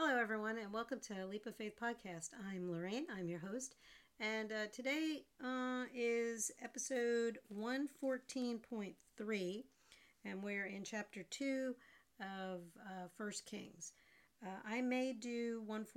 Hello, everyone, and welcome to Leap of Faith podcast. I'm Lorraine, I'm your host, and today is episode 114.3, and we're in chapter 2 of 1 Kings. I may do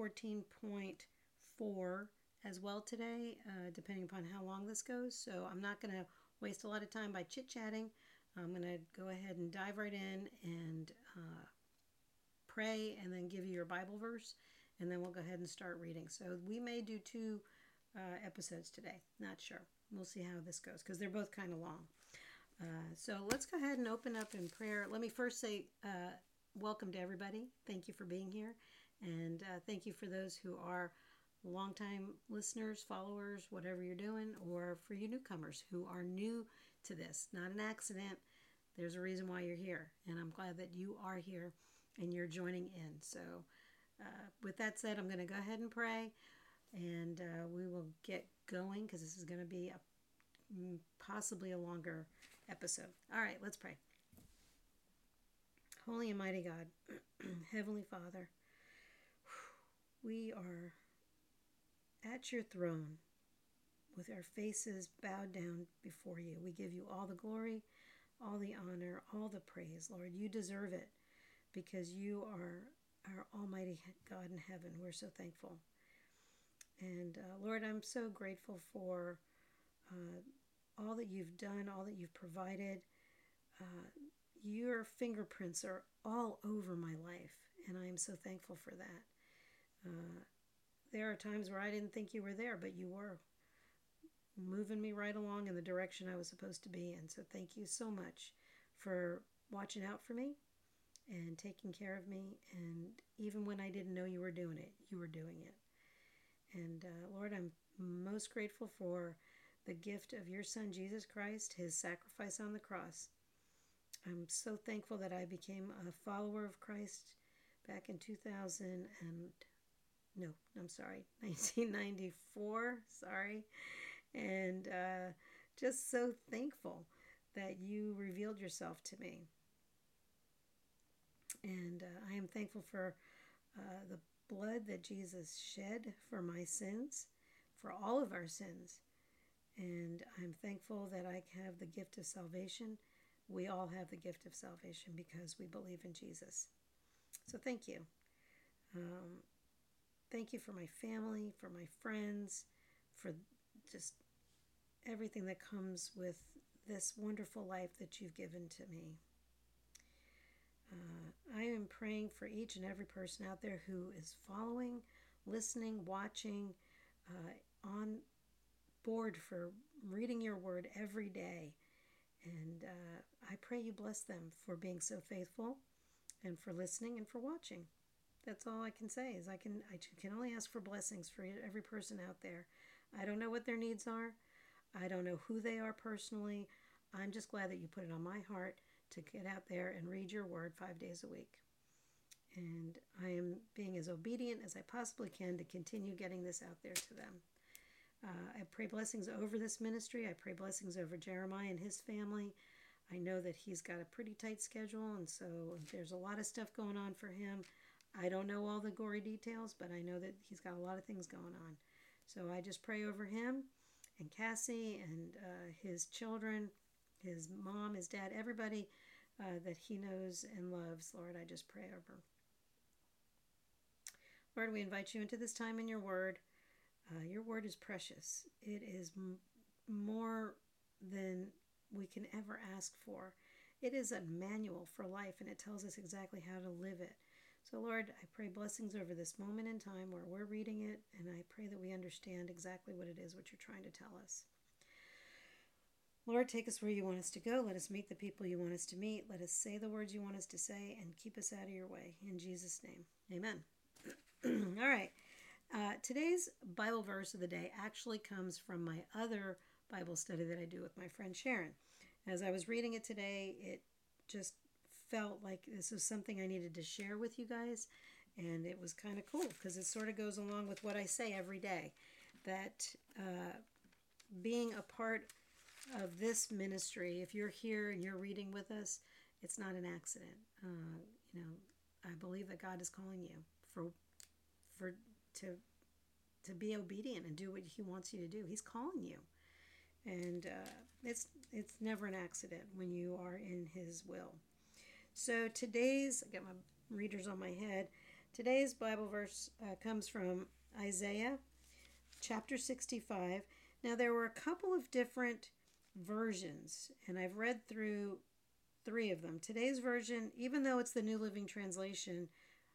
114.4 as well today, depending upon how long this goes, so I'm not going to waste a lot of time by chit-chatting. I'm going to go ahead and dive right in and pray and then give you your Bible verse, and then we'll go ahead and start reading. So we may do two episodes today. Not sure. We'll see how this goes because they're both kind of long. So let's go ahead and open up in prayer. Let me first say welcome to everybody. Thank you for being here, and thank you for those who are longtime listeners, followers, whatever you're doing, or for you newcomers who are new to this. Not an accident. There's a reason why you're here, and I'm glad that you are here and you're joining in. So with that said, I'm going to go ahead and pray, and we will get going because this is going to be possibly a longer episode. All right, let's pray. Holy and mighty God, Heavenly Father, we are at your throne with our faces bowed down before you. We give you all the glory, all the honor, all the praise. Lord, you deserve it because you are our almighty God in heaven. We're so thankful. And Lord, I'm so grateful for all that you've done, all that you've provided. Your fingerprints are all over my life, and I am so thankful for that. There are times where I didn't think you were there, but you were moving me right along in the direction I was supposed to be in. So thank you so much for watching out for me and taking care of me. And even when I didn't know you were doing it, you were doing it. And Lord, I'm most grateful for the gift of your Son, Jesus Christ, his sacrifice on the cross. I'm so thankful that I became a follower of Christ back in 1994. Sorry. And just so thankful that you revealed yourself to me. And I am thankful for the blood that Jesus shed for my sins, for all of our sins. And I'm thankful that I have the gift of salvation. We all have the gift of salvation because we believe in Jesus. So thank you. Thank you for my family, for my friends, for just everything that comes with this wonderful life that you've given to me. I am praying for each and every person out there who is following, listening, watching, on board for reading your word every day. And I pray you bless them for being so faithful and for listening and for watching. That's all I can say is I can only ask for blessings for every person out there. I don't know what their needs are. I don't know who they are personally. I'm just glad that you put it on my heart to get out there and read your word 5 days a week. And I am being as obedient as I possibly can to continue getting this out there to them. I pray blessings over this ministry. I pray blessings over Jeremiah and his family. I know that he's got a pretty tight schedule, and so there's a lot of stuff going on for him. I don't know all the gory details, but I know that he's got a lot of things going on. So I just pray over him and Cassie and his children, his mom, his dad, everybody that he knows and loves. Lord, I just pray over. Lord, we invite you into this time in your word. Your word is precious. It is more than we can ever ask for. It is a manual for life, and it tells us exactly how to live it. So, Lord, I pray blessings over this moment in time where we're reading it, and I pray that we understand exactly what it is, what you're trying to tell us. Lord, take us where you want us to go. Let us meet the people you want us to meet. Let us say the words you want us to say, and keep us out of your way. In Jesus' name, amen. All right. Today's Bible verse of the day actually comes from my other Bible study that I do with my friend Sharon. As I was reading it today, it just felt like this was something I needed to share with you guys, and it was kind of cool because it sort of goes along with what I say every day, that being a part of this ministry, if you're here and you're reading with us, it's not an accident. I believe that God is calling you for for to to be obedient and do what he wants you to do. He's calling you. And it's never an accident when you are in his will. So I got my readers on my head. Today's Bible verse comes from Isaiah chapter 65. Now, there were a couple of different versions, and I've read through 3 of them. Today's version, even though it's the New Living Translation,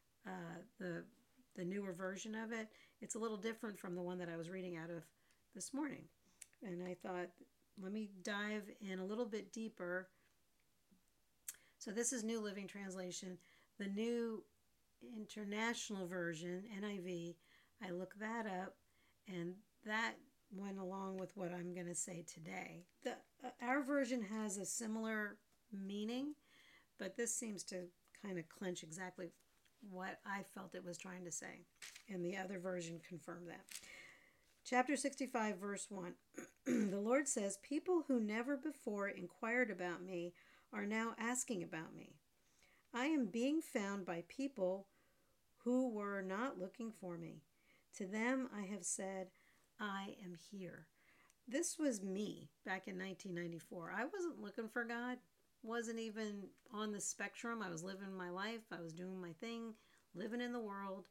the newer version of it, it's a little different from the one that I was reading out of this morning. And I thought, let me dive in a little bit deeper. So this is New Living Translation. The New International Version, NIV, I looked that up, and that went along with what I'm going to say today. Our version has a similar meaning, but this seems to kind of clinch exactly what I felt it was trying to say, and the other version confirmed that. Chapter 65, verse 1. The Lord says, "People who never before inquired about me are now asking about me. I am being found by people who were not looking for me. To them I have said, I am here." This was me back in 1994. I wasn't looking for God, wasn't even on the spectrum. I was living my life. I was doing my thing, living in the world.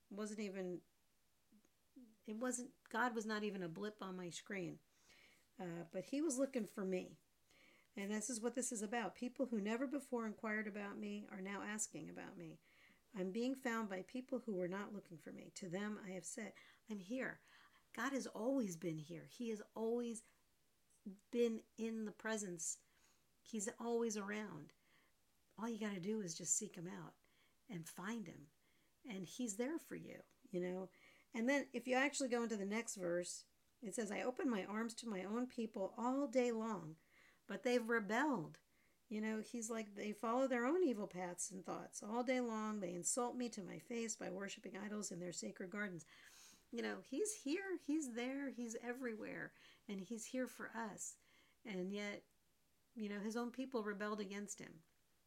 God was not even a blip on my screen. But he was looking for me. And this is what this is about. People who never before inquired about me are now asking about me. I'm being found by people who were not looking for me. To them I have said, I'm here. God has always been here. He has always been in the presence. He's always around. All you got to do is just seek him out and find him. And he's there for you, you know. And then if you actually go into the next verse, it says, I open my arms to my own people all day long, but they've rebelled. You know, he's like, they follow their own evil paths and thoughts all day long. They insult me to my face by worshiping idols in their sacred gardens. You know, he's here, he's there, he's everywhere, and he's here for us. And yet, you know, his own people rebelled against him.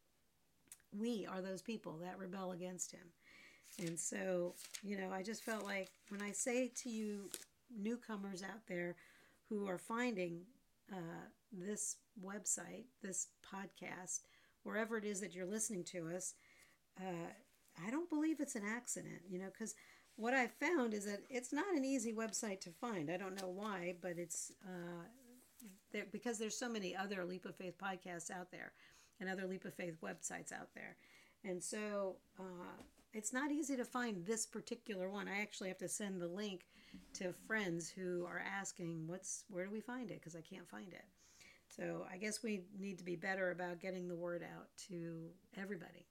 We are those people that rebel against him. And so, you know, I just felt like when I say to you newcomers out there who are finding this website, this podcast, wherever it is that you're listening to us, I don't believe it's an accident, you know, because what I found is that it's not an easy website to find. I don't know why, but it's because there's so many other Leap of Faith podcasts out there and other Leap of Faith websites out there. And so it's not easy to find this particular one. I actually have to send the link to friends who are asking, where do we find it? Because I can't find it. So I guess we need to be better about getting the word out to everybody.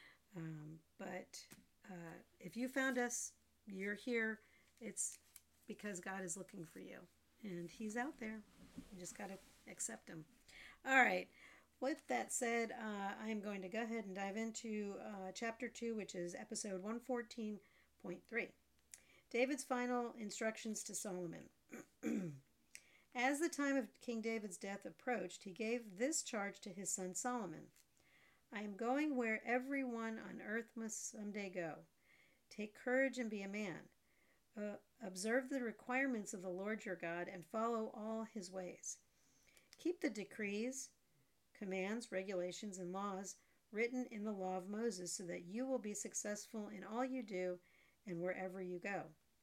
But if you found us, you're here, it's because God is looking for you. And he's out there. You just got to accept him. All right. With that said, I am going to go ahead and dive into chapter 2, which is episode 114.3. David's final instructions to Solomon. As the time of King David's death approached, he gave this charge to his son Solomon. I am going where everyone on earth must someday go. Take courage and be a man. Observe the requirements of the Lord your God and follow all his ways. Keep the decrees, commands, regulations, and laws written in the law of Moses so that you will be successful in all you do and wherever you go.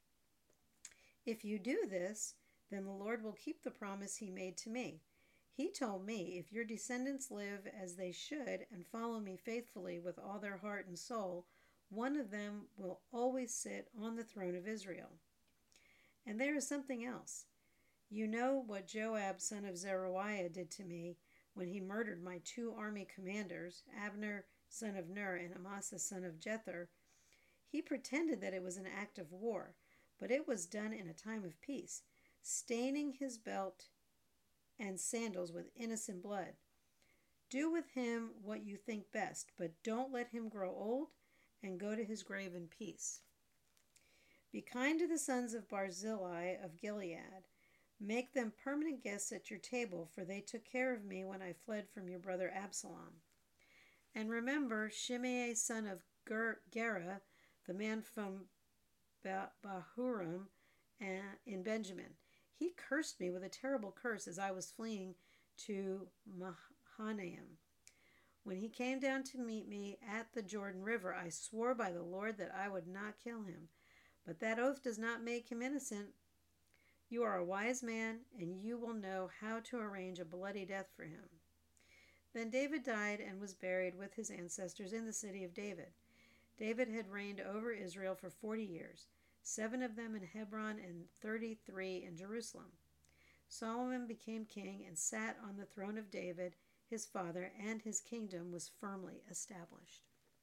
If you do this, then the Lord will keep the promise he made to me. He told me, if your descendants live as they should and follow me faithfully with all their heart and soul, one of them will always sit on the throne of Israel. And there is something else. You know what Joab, son of Zeruiah, did to me when he murdered my 2 army commanders, Abner, son of Ner, and Amasa, son of Jether. He pretended that it was an act of war, but it was done in a time of peace, staining his belt and sandals with innocent blood. Do with him what you think best, but don't let him grow old and go to his grave in peace. Be kind to the sons of Barzillai of Gilead. Make them permanent guests at your table, for they took care of me when I fled from your brother Absalom. And remember Shimei, son of Gera, the man from Bahurim in Benjamin. He cursed me with a terrible curse as I was fleeing to Mahanaim. When he came down to meet me at the Jordan River, I swore by the Lord that I would not kill him. But that oath does not make him innocent. You are a wise man, and you will know how to arrange a bloody death for him." Then David died and was buried with his ancestors in the city of David. David had reigned over Israel for 40 years, 7 of them in Hebron and 33 in Jerusalem. Solomon became king and sat on the throne of David, his father, and his kingdom was firmly established.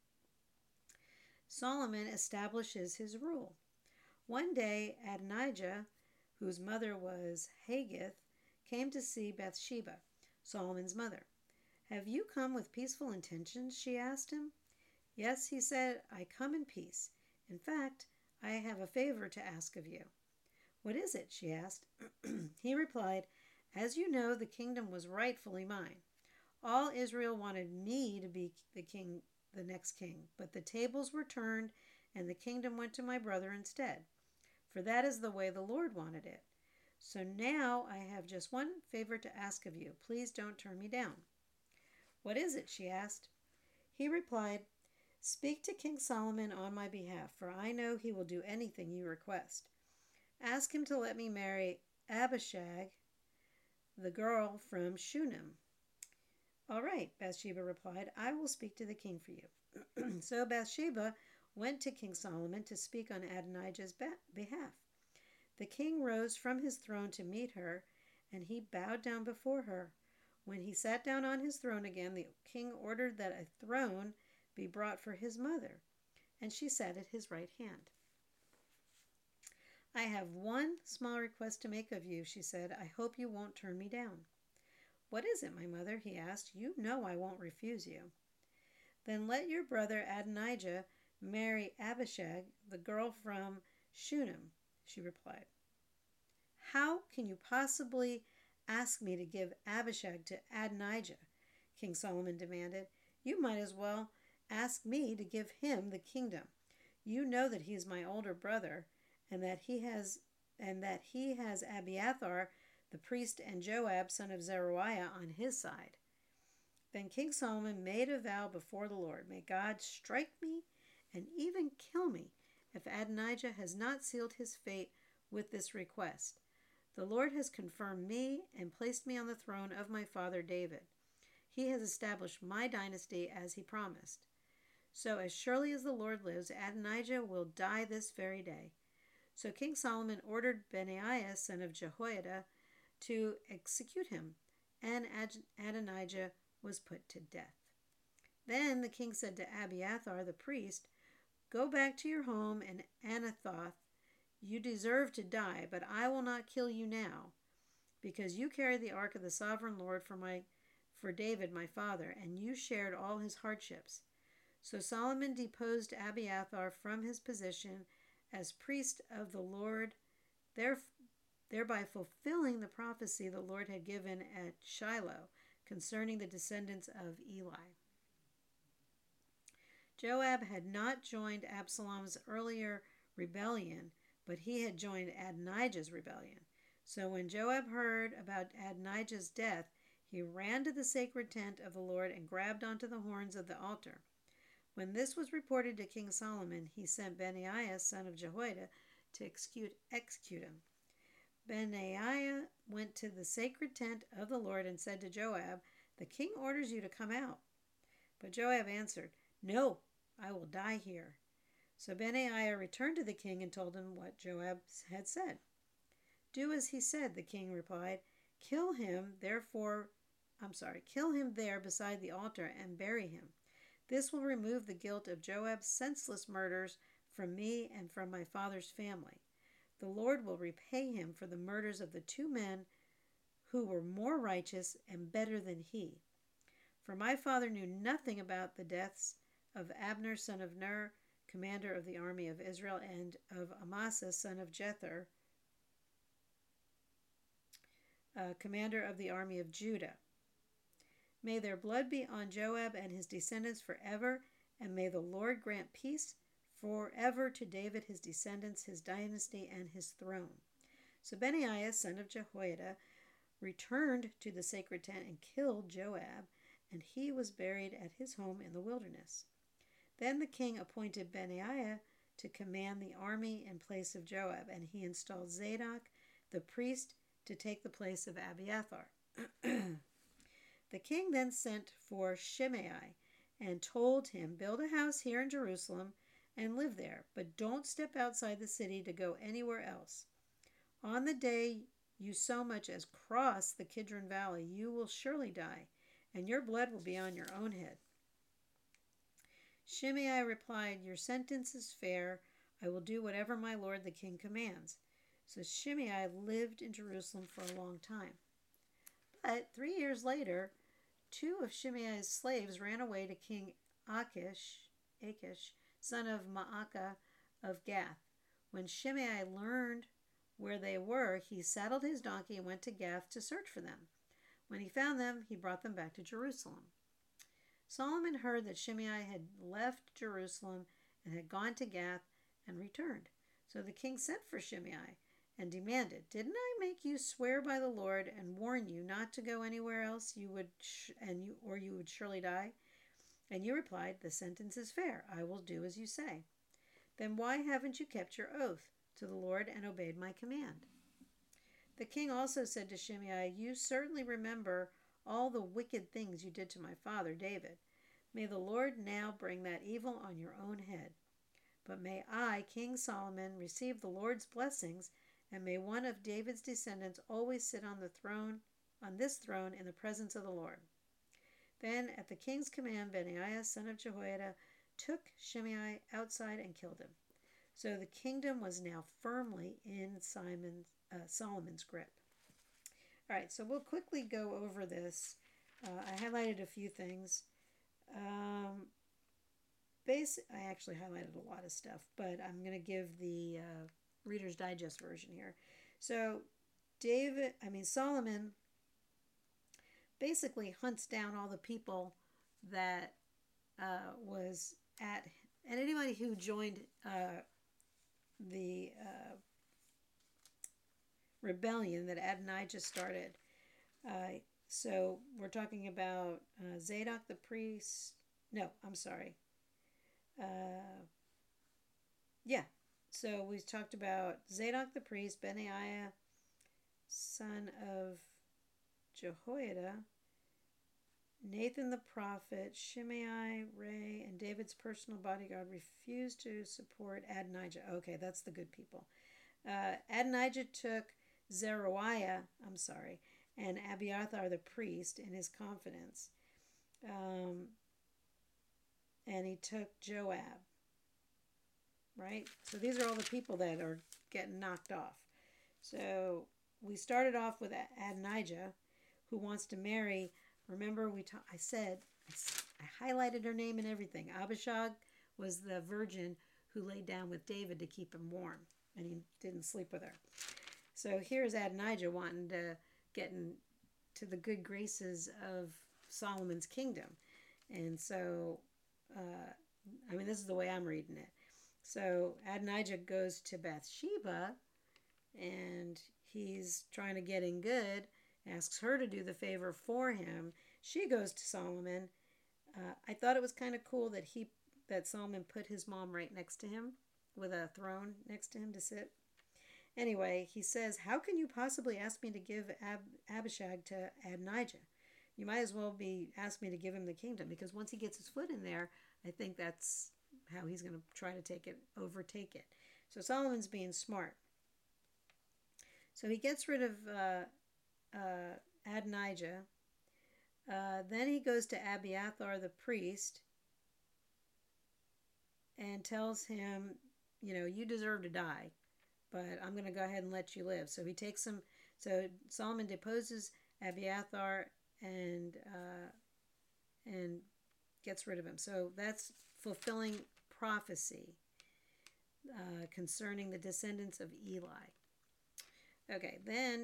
Solomon establishes his rule. One day, Adonijah, whose mother was Haggith, came to see Bathsheba, Solomon's mother. "Have you come with peaceful intentions?" she asked him. "Yes," he said, "I come in peace. In fact, I have a favor to ask of you." "What is it?" she asked. He replied, "As you know, the kingdom was rightfully mine. All Israel wanted me to be the next king, but the tables were turned and the kingdom went to my brother instead. For that is the way the Lord wanted it. So now I have just one favor to ask of you. Please don't turn me down." "What is it?" she asked. He replied, "Speak to King Solomon on my behalf, for I know he will do anything you request. Ask him to let me marry Abishag, the girl from Shunem." "All right," Bathsheba replied, "I will speak to the king for you." So Bathsheba went to King Solomon to speak on Adonijah's behalf. The king rose from his throne to meet her, and he bowed down before her. When he sat down on his throne again, the king ordered that a throne be brought for his mother, and she sat at his right hand. "I have one small request to make of you," she said. "I hope you won't turn me down." "What is it, my mother?" he asked. "You know I won't refuse you." "Then let your brother Adonijah marry Abishag, the girl from Shunem," she replied. "How can you possibly ask me to give Abishag to Adonijah?" King Solomon demanded. "You might as well ask me to give him the kingdom. You know that he is my older brother, and that he has Abiathar the priest and Joab son of Zeruiah on his side." Then King Solomon made a vow before the Lord, "May God strike me and even kill me if Adonijah has not sealed his fate with this request. The Lord has confirmed me and placed me on the throne of my father David. He has established my dynasty as he promised. So as surely as the Lord lives, Adonijah will die this very day." So King Solomon ordered Benaiah, son of Jehoiada, to execute him, and Adonijah was put to death. Then the king said to Abiathar the priest, "Go back to your home in Anathoth. You deserve to die, but I will not kill you now, because you carried the ark of the sovereign Lord for David my father, and you shared all his hardships." So Solomon deposed Abiathar from his position as priest of the Lord, thereby fulfilling the prophecy the Lord had given at Shiloh concerning the descendants of Eli. Joab had not joined Absalom's earlier rebellion, but he had joined Adonijah's rebellion. So when Joab heard about Adonijah's death, he ran to the sacred tent of the Lord and grabbed onto the horns of the altar. When this was reported to King Solomon, he sent Benaiah, son of Jehoiada, to execute him. Benaiah went to the sacred tent of the Lord and said to Joab, "The king orders you to come out." But Joab answered, "No, I will die here." So Benaiah returned to the king and told him what Joab had said. "Do as he said," the king replied. Kill him there beside the altar and bury him. This will remove the guilt of Joab's senseless murders from me and from my father's family. The Lord will repay him for the murders of the 2 men who were more righteous and better than he. For my father knew nothing about the deaths of Abner, son of Ner, commander of the army of Israel, and of Amasa, son of Jether, commander of the army of Judah. May their blood be on Joab and his descendants forever, and may the Lord grant peace forever to David, his descendants, his dynasty, and his throne. So Benaiah, son of Jehoiada, returned to the sacred tent and killed Joab, and he was buried at his home in the wilderness. Then the king appointed Benaiah to command the army in place of Joab, and he installed Zadok, the priest, to take the place of Abiathar. The king then sent for Shimei and told him, "Build a house here in Jerusalem and live there, but don't step outside the city to go anywhere else. On the day you so much as cross the Kidron Valley, you will surely die, and your blood will be on your own head." Shimei replied, "Your sentence is fair. I will do whatever my lord the king commands." So Shimei lived in Jerusalem for a long time. But 3 years later, 2 of Shimei's slaves ran away to King Achish, son of Maacah of Gath. When Shimei learned where they were, he saddled his donkey and went to Gath to search for them. When he found them, he brought them back to Jerusalem. Solomon heard that Shimei had left Jerusalem and had gone to Gath and returned. So the king sent for Shimei and demanded, "Didn't I make you swear by the Lord and warn you not to go anywhere else you would surely die?" And you replied, "The sentence is fair. I will do as you say." "Then why haven't you kept your oath to the Lord and obeyed my command?" The king also said to Shimei, "You certainly remember all the wicked things you did to my father David. May the Lord now bring that evil on your own head. But may I, King Solomon, receive the Lord's blessings, and may one of David's descendants always sit on this throne in the presence of the Lord." Then, at the king's command, Benaiah, son of Jehoiada, took Shimei outside and killed him. So the kingdom was now firmly in Solomon's grip. All right, so we'll quickly go over this. I highlighted a few things. I actually highlighted a lot of stuff, but I'm going to give the Reader's Digest version here. So Solomon basically hunts down all the people that was at, and anybody who joined the rebellion that Adonijah started. So we're talking about Zadok the priest. No, I'm sorry. So we talked about Zadok the priest, Benaiah, son of Jehoiada, Nathan the prophet, Shimei, Ray, and David's personal bodyguard refused to support Adonijah. Okay, that's the good people. Adonijah took Zeruiah, and Abiathar the priest in his confidence. And he took Joab. Right? So these are all the people that are getting knocked off. So we started off with Adonijah, who wants to marry. Remember, I highlighted her name and everything. Abishag was the virgin who laid down with David to keep him warm, and he didn't sleep with her. So here's Adonijah wanting to get into the good graces of Solomon's kingdom. And so, this is the way I'm reading it. So Adonijah goes to Bathsheba, and he's trying to get in good, asks her to do the favor for him. She goes to Solomon. I thought it was kind of cool that Solomon put his mom right next to him with a throne next to him to sit. Anyway, he says, "How can you possibly ask me to give Abishag to Adonijah? You might as well be ask me to give him the kingdom, because once he gets his foot in there, I think that's how he's going to try to overtake it." So Solomon's being smart. So he gets rid of Adonijah. Then he goes to Abiathar the priest and tells him, "You deserve to die, but I'm going to go ahead and let you live." So he takes him. So Solomon deposes Abiathar and gets rid of him. So that's fulfilling prophecy concerning the descendants of Eli. Okay, then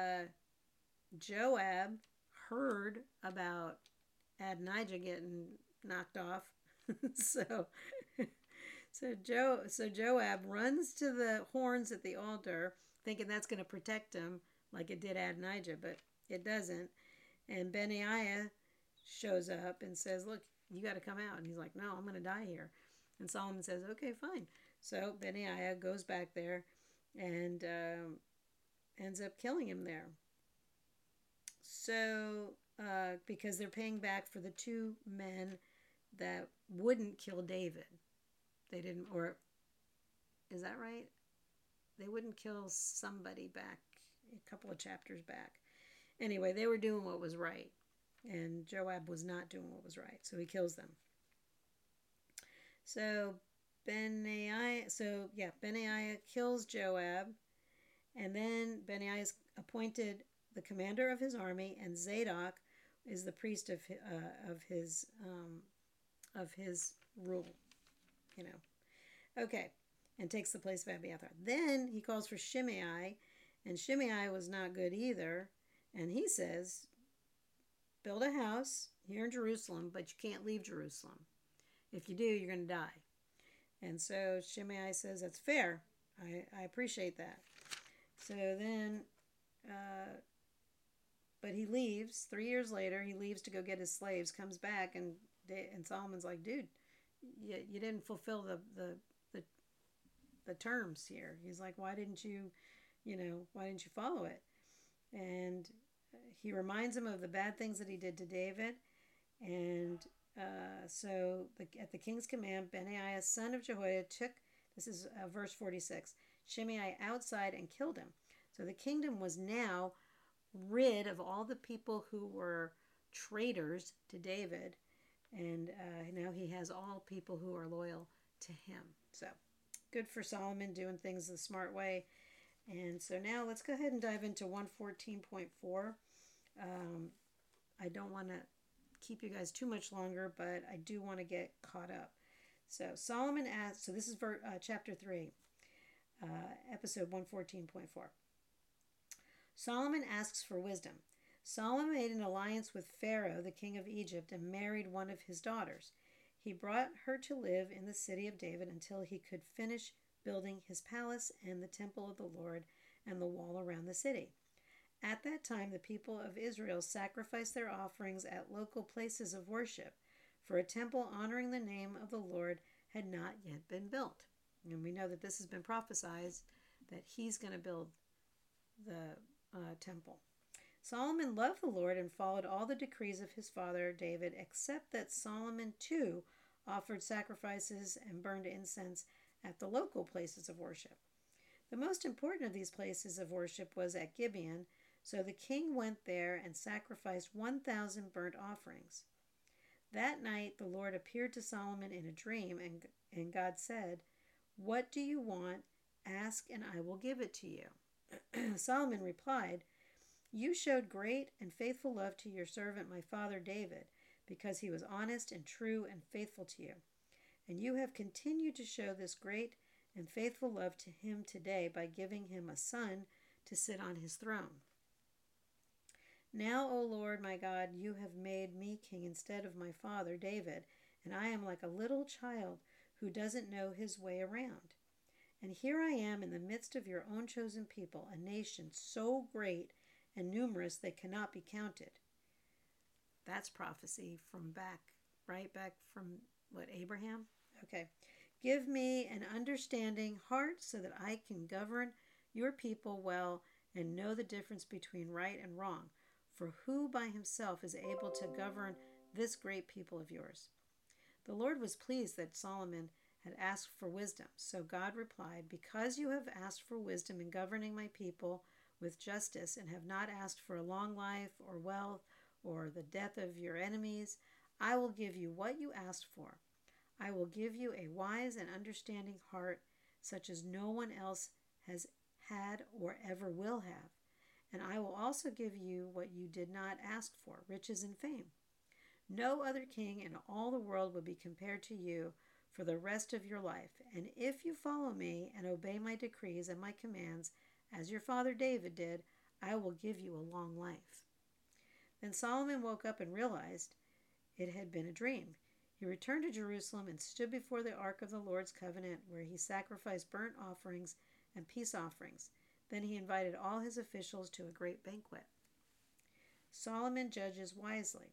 Joab heard about Adonijah getting knocked off. So Joab runs to the horns at the altar, thinking that's going to protect him, like it did Adonijah, but it doesn't. And Benaiah shows up and says, "Look, you got to come out." And he's like, "No, I'm going to die here." And Solomon says, "Okay, fine." So Benaiah goes back there and ends up killing him there. So, because they're paying back for the two men that wouldn't kill David. They didn't, or is that right? They wouldn't kill somebody back a couple of chapters back. Anyway, they were doing what was right, and Joab was not doing what was right, so he kills them. So Benaiah kills Joab, and then Benaiah is appointed the commander of his army, and Zadok is the priest of his rule. You know, okay, and takes the place of Abiathar. Then he calls for Shimei, and Shimei was not good either, and he says, "Build a house here in Jerusalem, but you can't leave Jerusalem. If you do, you're going to die." And so Shimei says, "That's fair. I appreciate that." So then, but he leaves. 3 years later, he leaves to go get his slaves, comes back, and Solomon's like, "Dude, you didn't fulfill the terms here." He's like, "Why didn't you follow it?" And he reminds him of the bad things that he did to David. And at the king's command, Benaiah, son of Jehoiada, took, this is verse 46, Shimei outside and killed him. So the kingdom was now rid of all the people who were traitors to David. And now he has all people who are loyal to him. So good for Solomon doing things the smart way. And so now let's go ahead and dive into 114.4. I don't want to keep you guys too much longer, but I do want to get caught up. So Solomon asks, so this is chapter 3, episode 114.4. Solomon asks for wisdom. Solomon made an alliance with Pharaoh, the king of Egypt, and married one of his daughters. He brought her to live in the city of David until he could finish building his palace and the temple of the Lord and the wall around the city. At that time, the people of Israel sacrificed their offerings at local places of worship, for a temple honoring the name of the Lord had not yet been built. And we know that this has been prophesied, that he's going to build the temple. Solomon loved the Lord and followed all the decrees of his father David, except that Solomon too offered sacrifices and burned incense at the local places of worship. The most important of these places of worship was at Gibeon, so the king went there and sacrificed 1,000 burnt offerings. That night the Lord appeared to Solomon in a dream, and God said, "What do you want? Ask, and I will give it to you." Solomon replied, "You showed great and faithful love to your servant my father David, because he was honest and true and faithful to you. And you have continued to show this great and faithful love to him today by giving him a son to sit on his throne. Now, O Lord my God, you have made me king instead of my father David, and I am like a little child who doesn't know his way around. And here I am in the midst of your own chosen people, a nation so great and numerous they cannot be counted." That's prophecy from back from Abraham? Okay. "Give me an understanding heart so that I can govern your people well and know the difference between right and wrong. For who by himself is able to govern this great people of yours?" The Lord was pleased that Solomon had asked for wisdom. So God replied, "Because you have asked for wisdom in governing my people with justice and have not asked for a long life or wealth or the death of your enemies, I will give you what you asked for. I will give you a wise and understanding heart, such as no one else has had or ever will have. And I will also give you what you did not ask for, riches and fame. No other king in all the world will be compared to you for the rest of your life. And if you follow me and obey my decrees and my commands, as your father David did, I will give you a long life." Then Solomon woke up and realized it had been a dream. He He returned to Jerusalem and stood before the ark of the Lord's covenant, where he sacrificed burnt offerings and peace offerings. Then he invited all his officials to a great banquet. Solomon judges wisely.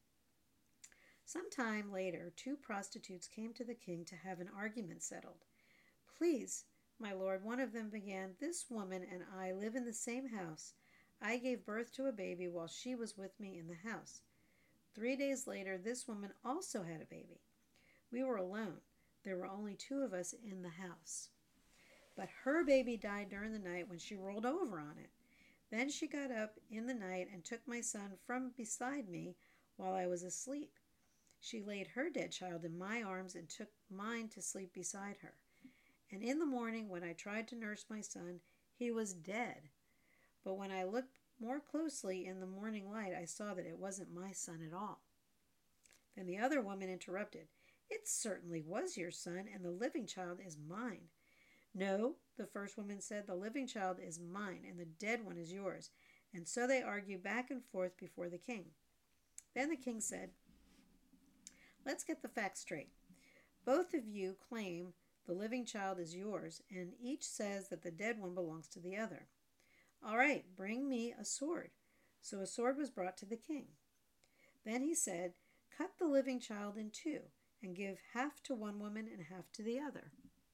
Some time later, 2 prostitutes came to the king to have an argument settled. "Please, my lord," one of them began, "this woman and I live in the same house. I gave birth to a baby while she was with me in the house. 3 days later, this woman also had a baby. We were alone. There were only 2 of us in the house. But her baby died during the night when she rolled over on it. Then she got up in the night and took my son from beside me while I was asleep. She laid her dead child in my arms and took mine to sleep beside her. And in the morning, when I tried to nurse my son, he was dead. But when I looked more closely in the morning light, I saw that it wasn't my son at all." Then the other woman interrupted, "It certainly was your son, and the living child is mine." "No," the first woman said, "the living child is mine, and the dead one is yours." And so they argued back and forth before the king. Then the king said, "Let's get the facts straight. Both of you claim the living child is yours, and each says that the dead one belongs to the other. All right, bring me a sword." So a sword was brought to the king. Then he said, "Cut the living child in 2 and give half to one woman and half to the other."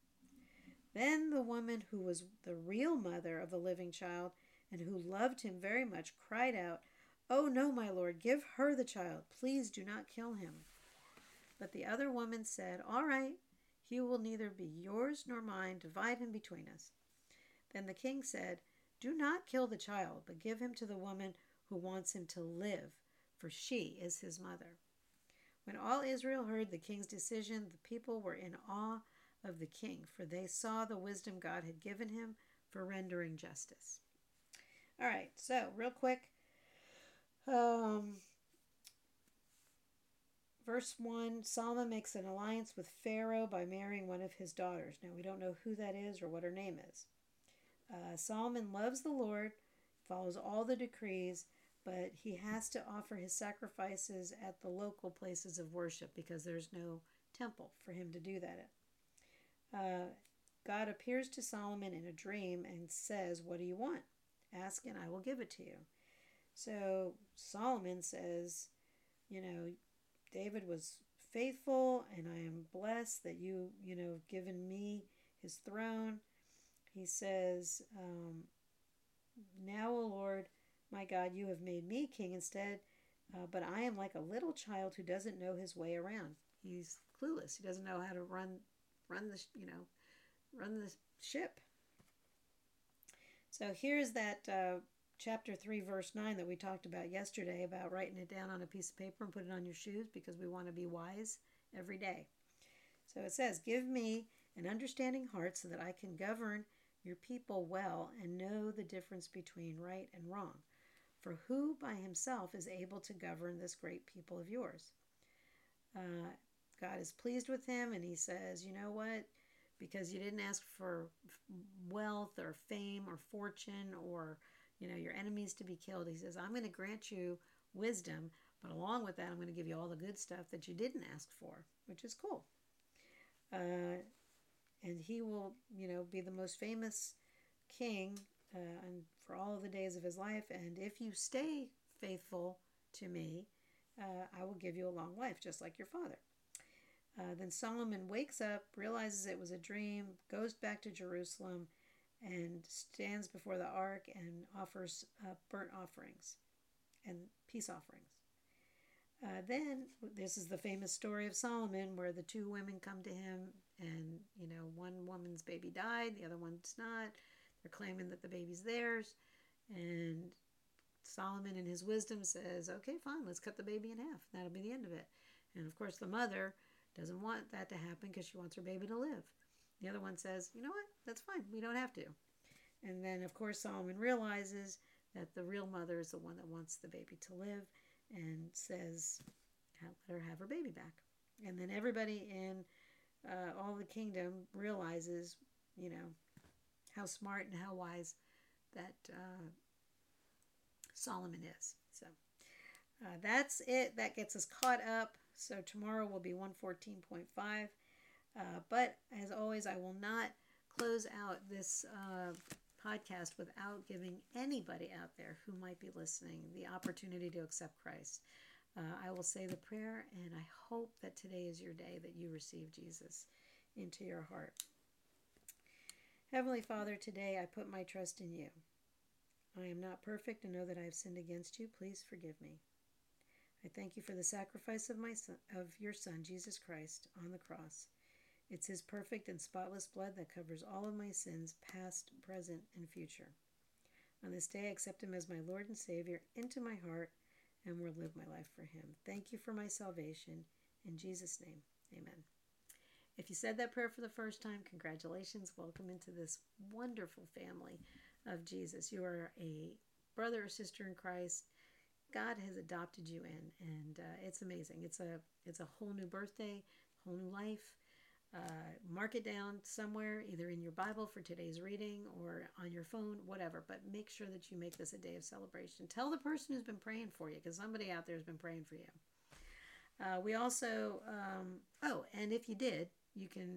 Then the woman who was the real mother of the living child and who loved him very much cried out, "Oh no, my lord, give her the child. Please do not kill him." But the other woman said, "All right, he will neither be yours nor mine. Divide him between us." Then the king said, "Do not kill the child, but give him to the woman who wants him to live, for she is his mother." When all Israel heard the king's decision, the people were in awe of the king, for they saw the wisdom God had given him for rendering justice. All right, so real quick, verse 1, Solomon makes an alliance with Pharaoh by marrying one of his daughters. Now, we don't know who that is or what her name is. Solomon loves the Lord, follows all the decrees, but he has to offer his sacrifices at the local places of worship because there's no temple for him to do that at. God appears to Solomon in a dream and says, "What do you want? Ask and I will give it to you." So Solomon says, David was faithful, and I am blessed that have given me his throne. He says, "Now, O Lord, my God, you have made me king instead, but I am like a little child who doesn't know his way around." He's clueless. He doesn't know how to run the ship. So here's that chapter 3, verse 9 that we talked about yesterday about writing it down on a piece of paper and put it on your shoes because we want to be wise every day. So it says, "Give me an understanding heart so that I can govern your people well and know the difference between right and wrong. For who by himself is able to govern this great people of yours?" God is pleased with him, and he says, "You know what? Because you didn't ask for wealth or fame or fortune or your enemies to be killed," he says, "I'm going to grant you wisdom, but along with that, I'm going to give you all the good stuff that you didn't ask for," which is cool. And he will, be the most famous king and for all of the days of his life. And if you stay faithful to me, I will give you a long life, just like your father. Then Solomon wakes up, realizes it was a dream, goes back to Jerusalem, and stands before the ark and offers burnt offerings and peace offerings. Then this is the famous story of Solomon where the 2 women come to him and, one woman's baby died, the other one's not. They're claiming that the baby's theirs. And Solomon in his wisdom says, "Okay, fine, let's cut the baby in half. That'll be the end of it." And of course the mother doesn't want that to happen because she wants her baby to live. The other one says, "You know what? That's fine. We don't have to." And then, of course, Solomon realizes that the real mother is the one that wants the baby to live and says, "Let her have her baby back." And then everybody in all the kingdom realizes, how smart and how wise that Solomon is. So that's it. That gets us caught up So tomorrow will be 114.5. But as always, I will not close out this podcast without giving anybody out there who might be listening the opportunity to accept Christ. I will say the prayer, and I hope that today is your day that you receive Jesus into your heart. Heavenly Father, today I put my trust in you. I am not perfect and know that I have sinned against you. Please forgive me. I thank you for the sacrifice of your Son, Jesus Christ, on the cross. It's his perfect and spotless blood that covers all of my sins, past, present, and future. On this day, I accept him as my Lord and Savior into my heart and will live my life for him. Thank you for my salvation. In Jesus' name, amen. If you said that prayer for the first time, congratulations. Welcome into this wonderful family of Jesus. You are a brother or sister in Christ. God has adopted you in, and it's amazing. It's a whole new birthday, whole new life. Mark it down somewhere, either in your Bible for today's reading or on your phone, whatever. But make sure that you make this a day of celebration. Tell the person who's been praying for you, because somebody out there has been praying for you. We also, and if you did, you can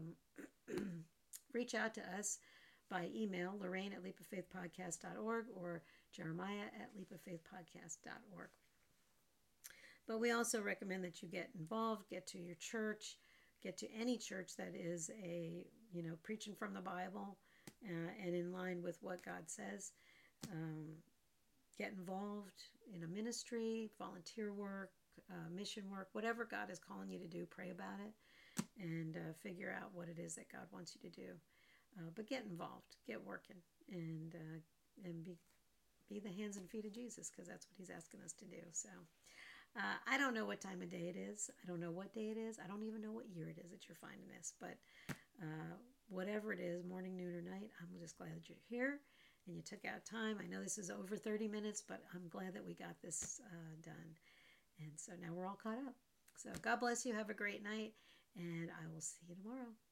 reach out to us by email, Lorraine at leapoffaithpodcast.org or Jeremiah at leapoffaithpodcast.org. But we also recommend that you get involved, get to your church, get to any church that is preaching from the Bible and in line with what God says. Get involved in a ministry, volunteer work, mission work, whatever God is calling you to do. Pray about it and figure out what it is that God wants you to do. But get involved, get working, and be the hands and feet of Jesus, because that's what he's asking us to do. So I don't know what time of day it is. I don't know what day it is. I don't even know what year it is that you're finding this. But whatever it is, morning, noon, or night, I'm just glad that you're here and you took out time. I know this is over 30 minutes, but I'm glad that we got this done. And so now we're all caught up. So God bless you. Have a great night, and I will see you tomorrow.